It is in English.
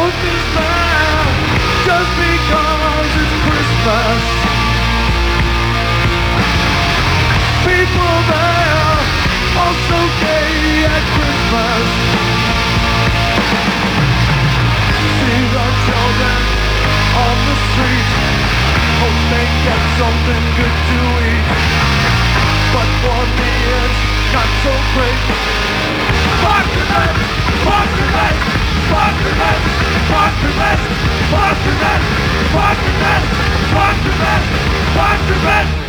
despair just because it's Christmas. People there also gay at Christmas. See the children on the street, hope they get something good to eat. But for me it's not so great. Fuck the rent, fuck the rent, fuck the rent, fuck the rent, fuck the rent, fuck the rent, fuck the rent, fuck the rent.